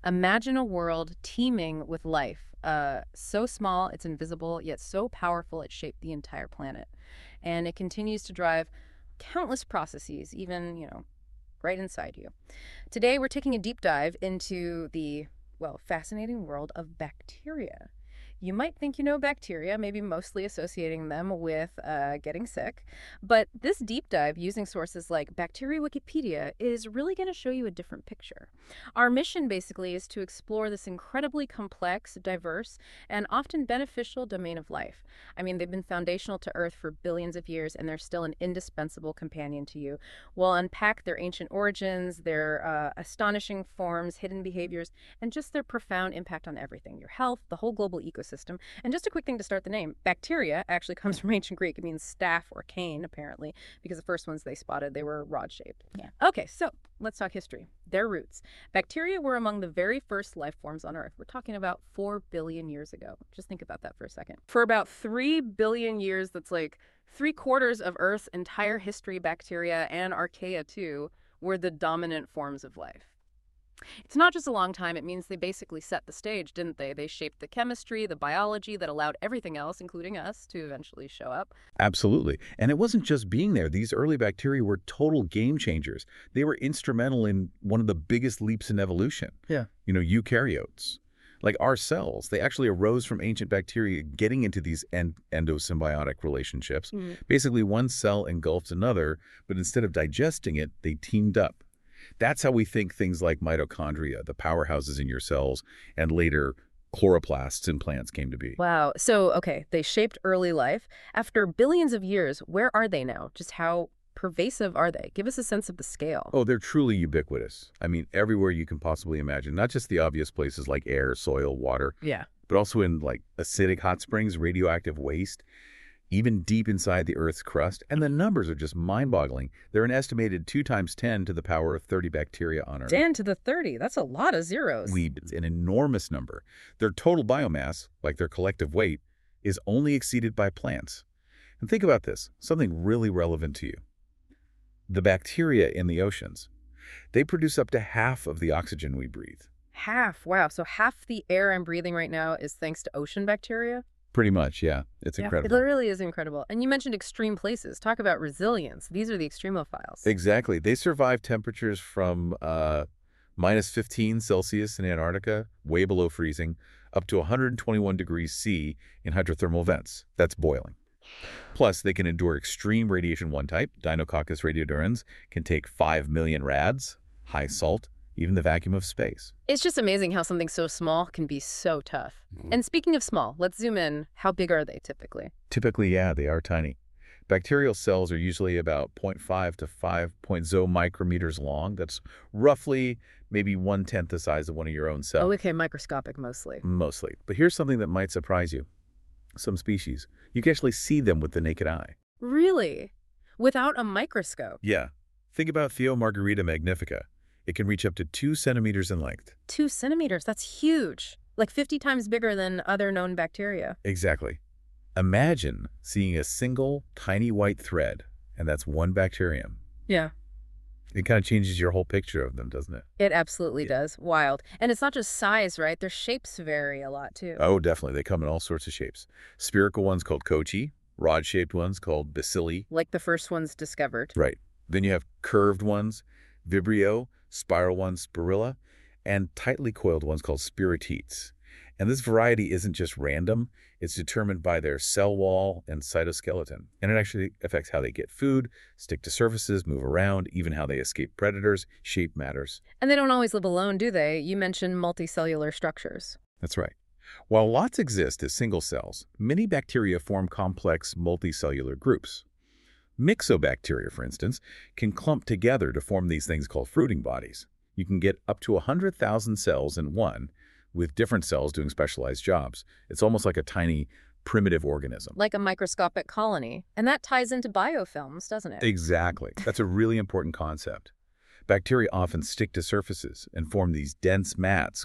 Imagine a world teeming with life, so small it's invisible, yet so powerful it shaped the entire planet. And it continues to drive countless processes, even, right inside you. Today, we're taking a deep dive into the, well, fascinating world of bacteria. You might think you know bacteria, maybe mostly associating them with getting sick. But this deep dive using sources like Bacteria Wikipedia is really going to show you a different picture. Our mission basically is to explore this incredibly complex, diverse, and often beneficial domain of life. I mean, they've been foundational to Earth for billions of years, and they're still an indispensable companion to you. We'll unpack their ancient origins, their astonishing forms, hidden behaviors, and just their profound impact on everything, your health, the whole global ecosystem. And just a quick thing to start the name, bacteria actually comes from ancient Greek. It means staff or cane, apparently, because the first ones they spotted, they were rod-shaped. Yeah. Okay, so let's talk history. Their roots. Bacteria were among the very first life forms on Earth. We're talking about 4 billion years ago. Just think about that for a second. For about 3 billion years, that's like 3/4 of Earth's entire history, bacteria and archaea too, were the dominant forms of life. It's not just a long time, it means they basically set the stage, didn't they? They shaped the chemistry, the biology that allowed everything else, including us, to eventually show up. Absolutely. And it wasn't just being there. These early bacteria were total game changers. They were instrumental in one of the biggest leaps in evolution. Yeah. Eukaryotes. Like our cells, they actually arose from ancient bacteria getting into these endosymbiotic relationships. Basically, one cell engulfed another, but instead of digesting it, they teamed up. That's how we think things like mitochondria, the powerhouses in your cells, and later chloroplasts in plants came to be. Wow. So, okay, they shaped early life. After billions of years, where are they now? Just how pervasive are they? Give us a sense of the scale. Oh, they're truly ubiquitous. I mean, everywhere you can possibly imagine, not just the obvious places like air, soil, water, Yeah. but also in like acidic hot springs, radioactive waste, even deep inside the Earth's crust. And the numbers are just mind-boggling. They're an estimated 2 times 10 to the power of 30 bacteria on Earth. 10 to the 30. That's a lot of zeros. It's an enormous number. Their total biomass, like their collective weight, is only exceeded by plants. And think about this, something really relevant to you. The bacteria in the oceans, they produce up to half of the oxygen we breathe. Half. Wow. So half the air I'm breathing right now is thanks to ocean bacteria? Pretty much, yeah. It's incredible. It really is incredible. And you mentioned extreme places. Talk about resilience. These are the extremophiles. Exactly. They survive temperatures from minus 15 Celsius in Antarctica, way below freezing, up to 121 degrees C in hydrothermal vents. That's boiling. Plus, they can endure extreme radiation one type. Deinococcus radiodurans can take 5 million rads, high salt, even the vacuum of space. It's just amazing how something so small can be so tough. And speaking of small, let's zoom in. How big are they typically? Typically, yeah, they are tiny. Bacterial cells are usually about 0.5 to 5.0 micrometers long. That's roughly maybe 1/10 the size of one of your own cells. Oh, okay, microscopic mostly. Mostly. But here's something that might surprise you. Some species, you can actually see them with the naked eye. Really? Without a microscope? Yeah. Think about Theomargarita magnifica. It can reach up to 2 centimeters in length. 2 centimeters, that's huge. Like 50 times bigger than other known bacteria. Exactly. Imagine seeing a single tiny white thread, and that's one bacterium. Yeah. It kind of changes your whole picture of them, doesn't it? It absolutely does. Wild. And it's not just size, right? Their shapes vary a lot, too. Oh, definitely. They come in all sorts of shapes. Spherical ones called kochi, rod-shaped ones called bacilli. Like the first ones discovered. Right. Then you have curved ones, vibrio, spiral ones, spirilla, and tightly coiled ones called spiritetes. And this variety isn't just random. It's determined by their cell wall and cytoskeleton. And it actually affects how they get food, stick to surfaces, move around, even how they escape predators. Shape matters. And they don't always live alone, do they? You mentioned multicellular structures. That's right. While lots exist as single cells, many bacteria form complex multicellular groups. Myxobacteria, for instance, can clump together to form these things called fruiting bodies. You can get up to 100,000 cells in one, with different cells doing specialized jobs. It's almost like a tiny, primitive organism. Like a microscopic colony. And that ties into biofilms, doesn't it? Exactly. That's a really important concept. Bacteria often stick to surfaces and form these dense mats called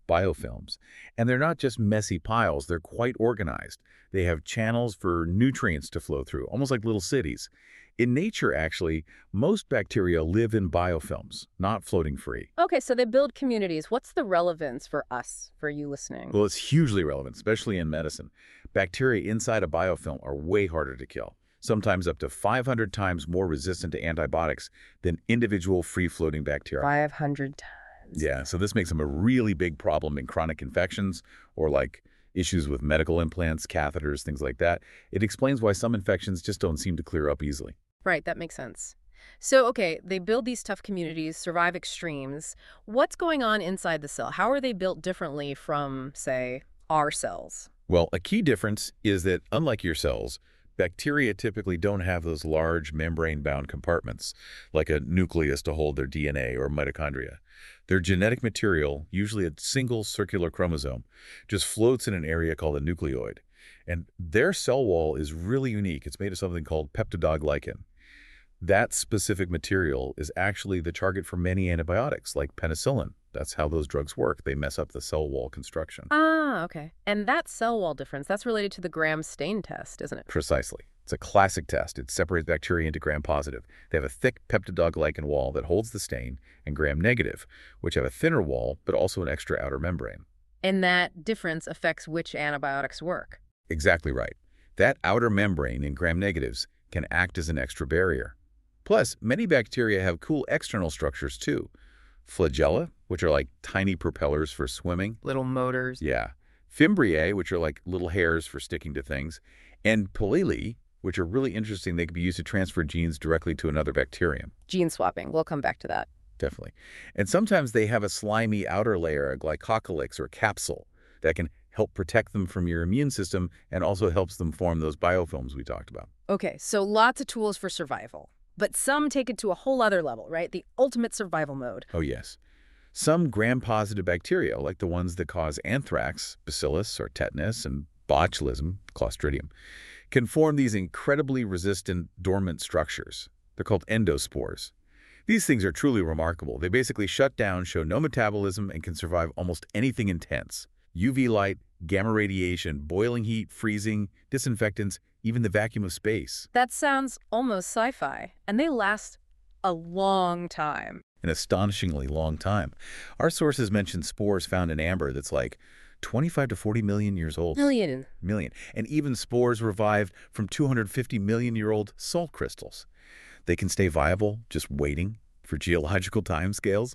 biofilms. And they're not just messy piles, they're quite organized. They have channels for nutrients to flow through, almost like little cities. In nature, actually, most bacteria live in biofilms, not floating free. Okay, so they build communities. What's the relevance for us, for you listening? Well, it's hugely relevant, especially in medicine. Bacteria inside a biofilm are way harder to kill, sometimes up to 500 times more resistant to antibiotics than individual free-floating bacteria. 500 times. Yeah, so this makes them a really big problem in chronic infections or like issues with medical implants, catheters, things like that. It explains why some infections just don't seem to clear up easily. Right, that makes sense. So, okay, they build these tough communities, survive extremes. What's going on inside the cell? How are they built differently from, say, our cells? Well, a key difference is that, unlike your cells, bacteria typically don't have those large membrane-bound compartments, like a nucleus to hold their DNA or mitochondria. Their genetic material, usually a single circular chromosome, just floats in an area called a nucleoid. And their cell wall is really unique. It's made of something called peptidoglycan. That specific material is actually the target for many antibiotics, like penicillin. That's how those drugs work. They mess up the cell wall construction. Ah, okay. And that cell wall difference, that's related to the Gram-Stain test, isn't it? Precisely. It's a classic test. It separates bacteria into gram-positive. They have a thick peptidoglycan wall that holds the stain, and gram-negative, which have a thinner wall but also an extra outer membrane. And that difference affects which antibiotics work. Exactly right. That outer membrane in gram-negatives can act as an extra barrier. Plus, many bacteria have cool external structures too. Flagella, which are like tiny propellers for swimming. Little motors. Yeah. Fimbriae, which are like little hairs for sticking to things. And pillili, which are really interesting. They can be used to transfer genes directly to another bacterium. Gene swapping. We'll come back to that. Definitely. And sometimes they have a slimy outer layer, a glycocalyx or capsule, that can help protect them from your immune system and also helps them form those biofilms we talked about. Okay, so lots of tools for survival. But some take it to a whole other level, right? The ultimate survival mode. Oh, yes. Some gram-positive bacteria, like the ones that cause anthrax, bacillus or tetanus, and botulism, Clostridium, can form these incredibly resistant dormant structures. They're called endospores. These things are truly remarkable. They basically shut down, show no metabolism, and can survive almost anything intense. UV light, gamma radiation, boiling heat, freezing, disinfectants, even the vacuum of space. That sounds almost sci-fi. And they last a long time. An astonishingly long time. Our sources mention spores found in amber that's like 25 to 40 million years old. Million. And even spores revived from 250 million-year-old salt crystals. They can stay viable just waiting for geological timescales.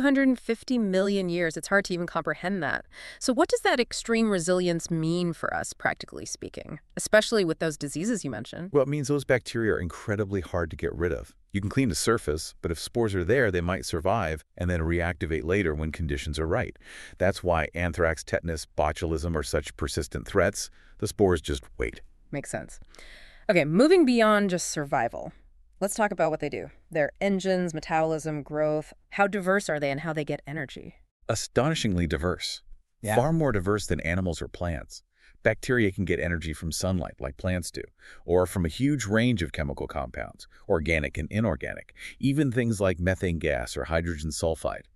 250 million years. It's hard to even comprehend that. So what does that extreme resilience mean for us, practically speaking, especially with those diseases you mentioned? Well, it means those bacteria are incredibly hard to get rid of. You can clean the surface, but if spores are there, they might survive and then reactivate later when conditions are right. That's why anthrax, tetanus, botulism are such persistent threats. The spores just wait. Makes sense. Okay, moving beyond just survival. Let's talk about what they do. Their engines, metabolism, growth. How diverse are they and how they get energy? Astonishingly diverse. Yeah. Far more diverse than animals or plants. Bacteria can get energy from sunlight like plants do, or from a huge range of chemical compounds, organic and inorganic, even things like methane gas or hydrogen sulfide.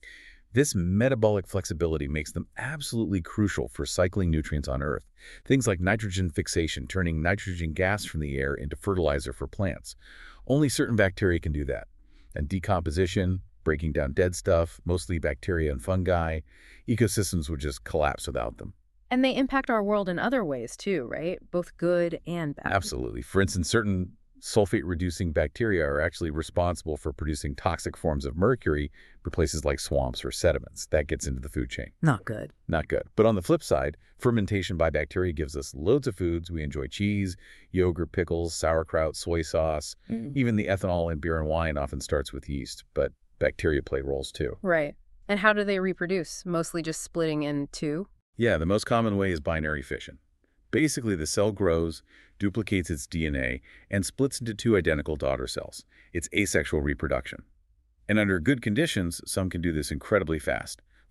This metabolic flexibility makes them absolutely crucial for cycling nutrients on Earth. Things like nitrogen fixation, turning nitrogen gas from the air into fertilizer for plants. Only certain bacteria can do that. And decomposition, breaking down dead stuff, mostly bacteria and fungi, ecosystems would just collapse without them. And they impact our world in other ways too, right? Both good and bad. Absolutely. For instance, certain sulfate-reducing bacteria are actually responsible for producing toxic forms of mercury for places like swamps or sediments. That gets into the food chain. Not good. Not good. But on the flip side, fermentation by bacteria gives us loads of foods. We enjoy cheese, yogurt, pickles, sauerkraut, soy sauce. Even the ethanol in beer and wine often starts with yeast, but bacteria play roles too. Right. And how do they reproduce? Mostly just splitting in two? Yeah, the most common way is binary fission. Basically, the cell grows, duplicates its DNA, and splits into two identical daughter cells. It's asexual reproduction. And under good conditions, some can do this incredibly fast, like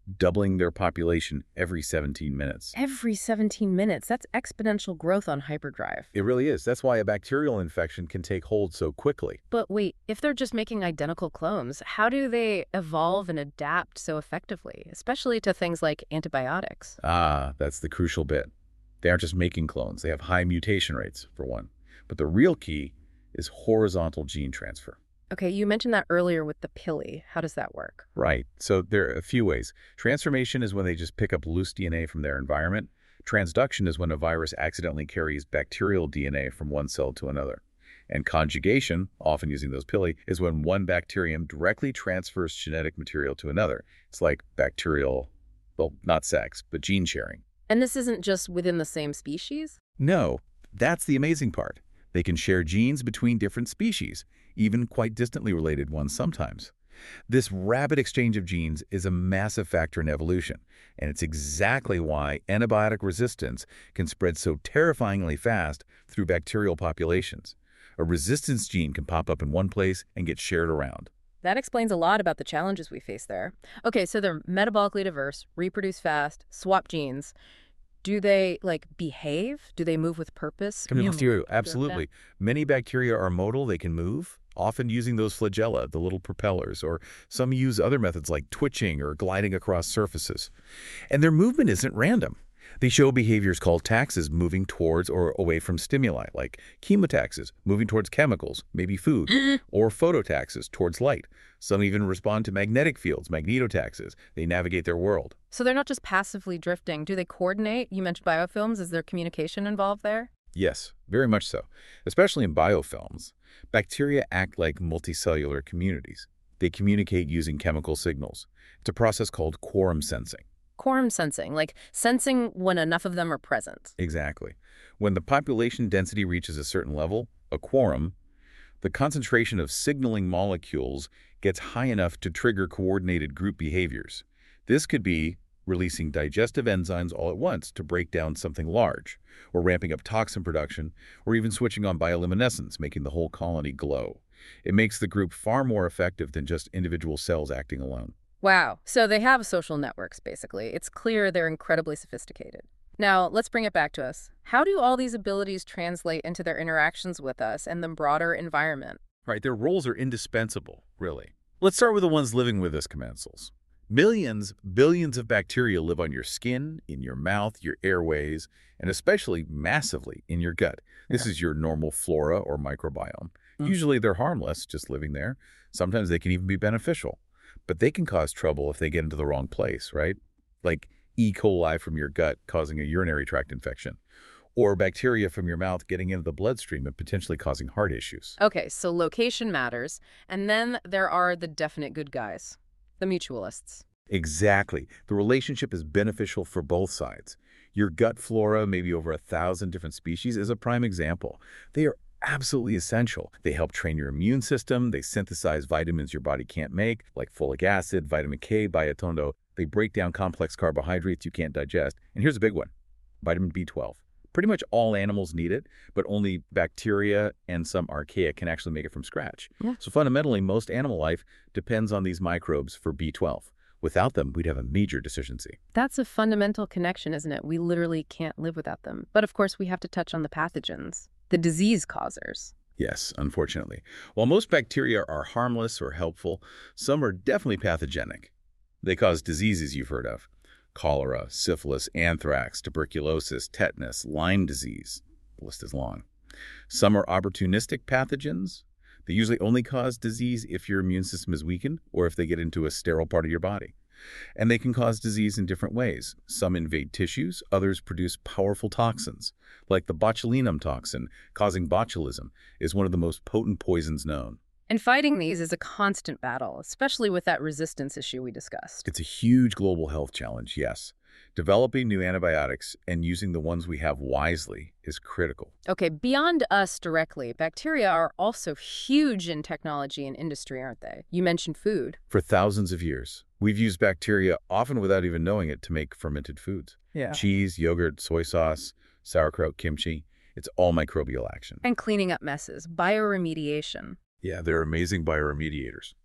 doubling their population every 17 minutes. Every 17 minutes. That's exponential growth on hyperdrive. It really is. That's why a bacterial infection can take hold so quickly. But wait, if they're just making identical clones, how do they evolve and adapt so effectively, especially to things like antibiotics? Ah, that's the crucial bit. They aren't just making clones. They have high mutation rates, for one. But the real key is horizontal gene transfer. Okay, you mentioned that earlier with the pili. How does that work? Right. So there are a few ways. Transformation is when they just pick up loose DNA from their environment. Transduction is when a virus accidentally carries bacterial DNA from one cell to another. And conjugation, often using those pili, is when one bacterium directly transfers genetic material to another. It's like bacterial, well, not sex, but gene sharing. And this isn't just within the same species? No, that's the amazing part. They can share genes between different species, even quite distantly related ones sometimes. This rapid exchange of genes is a massive factor in evolution, and it's exactly why antibiotic resistance can spread so terrifyingly fast through bacterial populations. A resistance gene can pop up in one place and get shared around. That explains a lot about the challenges we face there. Okay, so they're metabolically diverse, reproduce fast, swap genes. Do they, behave? Do they move with purpose? Absolutely. Many bacteria are modal. They can move, often using those flagella, the little propellers, or some use other methods like twitching or gliding across surfaces. And their movement isn't random. They show behaviors called taxes, moving towards or away from stimuli, like chemotaxis, moving towards chemicals, maybe food, or phototaxis, towards light. Some even respond to magnetic fields, magnetotaxis. They navigate their world. So they're not just passively drifting. Do they coordinate? You mentioned biofilms. Is there communication involved there? Yes, very much so. Especially in biofilms, bacteria act like multicellular communities. They communicate using chemical signals. It's a process called quorum sensing. Quorum sensing, like sensing when enough of them are present. Exactly. When the population density reaches a certain level, a quorum, the concentration of signaling molecules gets high enough to trigger coordinated group behaviors. This could be releasing digestive enzymes all at once to break down something large, or ramping up toxin production, or even switching on bioluminescence, making the whole colony glow. It makes the group far more effective than just individual cells acting alone. Wow. So they have social networks, basically. It's clear they're incredibly sophisticated. Now, let's bring it back to us. How do all these abilities translate into their interactions with us and the broader environment? Right, their roles are indispensable, really. Let's start with the ones living with us commensals. Millions, billions of bacteria live on your skin, in your mouth, your airways, and especially massively in your gut. This is your normal flora or microbiome. Usually they're harmless, just living there. Sometimes they can even be beneficial. But they can cause trouble if they get into the wrong place, right? Like E. coli from your gut causing a urinary tract infection, or bacteria from your mouth getting into the bloodstream and potentially causing heart issues. Okay, so location matters. And then there are the definite good guys, the mutualists. Exactly. The relationship is beneficial for both sides. Your gut flora, maybe over 1,000 different species, is a prime example. They are absolutely essential. They help train your immune system. They synthesize vitamins your body can't make, like folic acid, vitamin K, biotondo. They break down complex carbohydrates you can't digest. And here's a big one, vitamin B12. Pretty much all animals need it, but only bacteria and some archaea can actually make it from scratch. Yeah. So fundamentally, most animal life depends on these microbes for B12. Without them, we'd have a major deficiency. That's a fundamental connection, isn't it? We literally can't live without them. But of course, we have to touch on the pathogens, the disease causers. Yes, unfortunately. While most bacteria are harmless or helpful, some are definitely pathogenic. They cause diseases you've heard of: cholera, syphilis, anthrax, tuberculosis, tetanus, Lyme disease. The list is long. Some are opportunistic pathogens. They usually only cause disease if your immune system is weakened or if they get into a sterile part of your body. And they can cause disease in different ways. Some invade tissues, others produce powerful toxins. Like the botulinum toxin, causing botulism, is one of the most potent poisons known. And fighting these is a constant battle, especially with that resistance issue we discussed. It's a huge global health challenge, yes. Developing new antibiotics and using the ones we have wisely is critical. Okay, beyond us directly, bacteria are also huge in technology and industry, aren't they? You mentioned food. For thousands of years, we've used bacteria, often without even knowing it, to make fermented foods. Yeah. Cheese, yogurt, soy sauce, sauerkraut, kimchi. It's all microbial action. And cleaning up messes, bioremediation. Yeah, they're amazing bioremediators.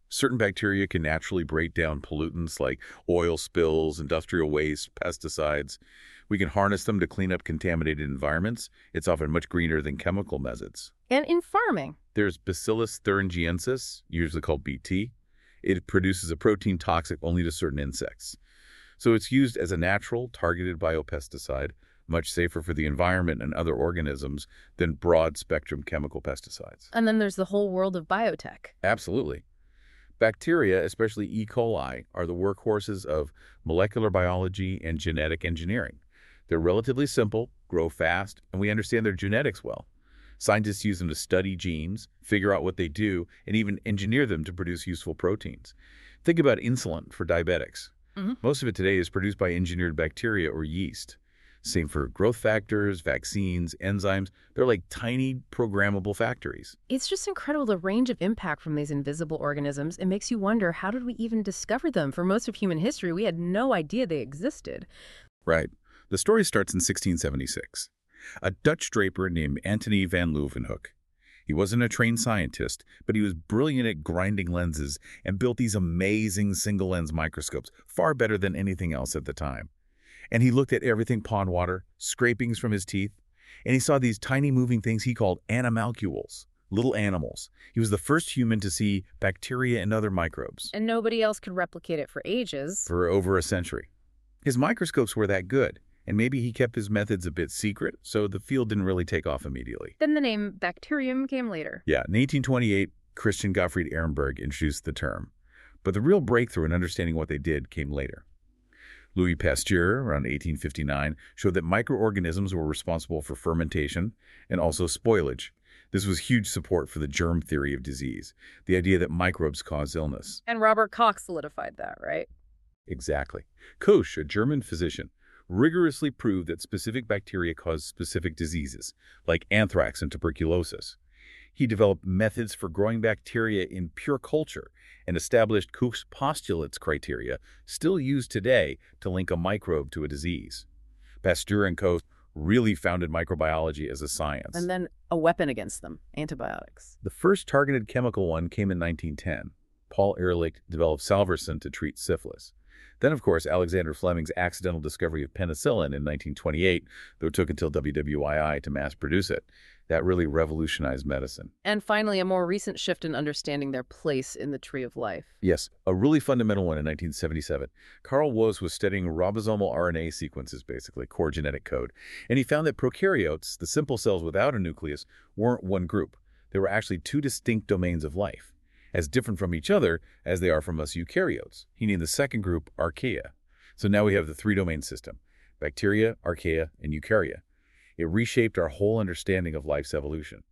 Certain bacteria can naturally break down pollutants like oil spills, industrial waste, pesticides. We can harness them to clean up contaminated environments. It's often much greener than chemical methods. And in farming, There's Bacillus thuringiensis, usually called BT. It produces a protein toxic only to certain insects. So it's used as a natural, targeted biopesticide, much safer for the environment and other organisms than broad-spectrum chemical pesticides. and then there's the whole world of biotech. Absolutely. Bacteria, especially E. coli, are the workhorses of molecular biology and genetic engineering. They're relatively simple, grow fast, and we understand their genetics well. Scientists use them to study genes, figure out what they do, and even engineer them to produce useful proteins. Think about insulin for diabetics. Mhm. Most of it today is produced by engineered bacteria or yeast. Same for growth factors, vaccines, enzymes. They're like tiny programmable factories. It's just incredible the range of impact from these invisible organisms. It makes you wonder, how did we even discover them? For most of human history, we had no idea they existed. Right. The story starts in 1676. A Dutch draper named Antony van Leeuwenhoek. He wasn't a trained scientist, but he was brilliant at grinding lenses and built these amazing single-lens microscopes, far better than anything else at the time. And he looked at everything pond water, scrapings from his teeth, and he saw these tiny moving things he called animalcules, little animals. He was the first human to see bacteria and other microbes And nobody else could replicate it for ages. for over a century. His microscopes were that good, and maybe he kept his methods a bit secret, so the field didn't really take off immediately. Then the name bacterium came later. Yeah, in 1828, Christian Gottfried Ehrenberg introduced the term. But the real breakthrough in understanding what they did came later. Louis Pasteur, around 1859, showed that microorganisms were responsible for fermentation and also spoilage. This was huge support for the germ theory of disease, the idea that microbes cause illness. And Robert Koch solidified that, right? Exactly. Koch, a German physician, rigorously proved that specific bacteria cause specific diseases, like anthrax and tuberculosis. He developed methods for growing bacteria in pure culture and established Koch's postulates criteria, still used today to link a microbe to a disease. Pasteur and Koch really founded microbiology as a science. And then a weapon against them, antibiotics. The first targeted chemical one came in 1910. Paul Ehrlich developed salvarsan to treat syphilis. Then, of course, Alexander Fleming's accidental discovery of penicillin in 1928, though it took until WWII to mass produce it. That really revolutionized medicine. And finally, a more recent shift in understanding their place in the tree of life. Yes, a really fundamental one in 1977. Carl Woese was studying ribosomal RNA sequences, basically, core genetic code. And he found that prokaryotes, the simple cells without a nucleus, weren't one group. They were actually two distinct domains of life, as different from each other as they are from us eukaryotes. He named the second group Archaea. So now we have the three-domain system: bacteria, archaea, and eukarya. It reshaped our whole understanding of life's evolution.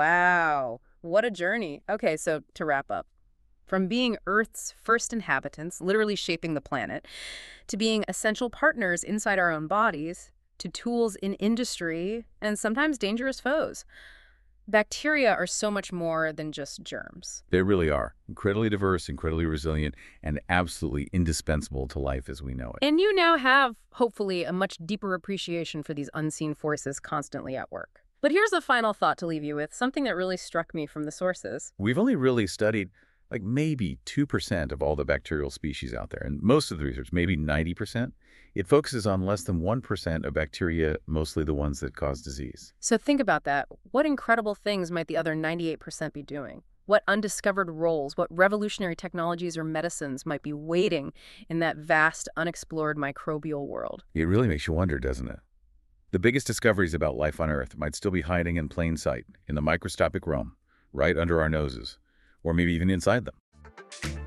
Wow, what a journey. Okay, so to wrap up, from being Earth's first inhabitants, literally shaping the planet, to being essential partners inside our own bodies, to tools in industry, and sometimes dangerous foes. Bacteria are so much more than just germs. They really are. Incredibly diverse, incredibly resilient, and absolutely indispensable to life as we know it. And you now have, hopefully, a much deeper appreciation for these unseen forces constantly at work. But here's a final thought to leave you with, something that really struck me from the sources. We've only really studied like maybe 2% of all the bacterial species out there. And most of the research, maybe 90%, it focuses on less than 1% of bacteria, mostly the ones that cause disease. So think about that. What incredible things might the other 98% be doing? What undiscovered roles, what revolutionary technologies or medicines might be waiting in that vast, unexplored microbial world? It really makes you wonder, doesn't it? The biggest discoveries about life on Earth might still be hiding in plain sight, in the microscopic realm, right under our noses, or maybe even inside them.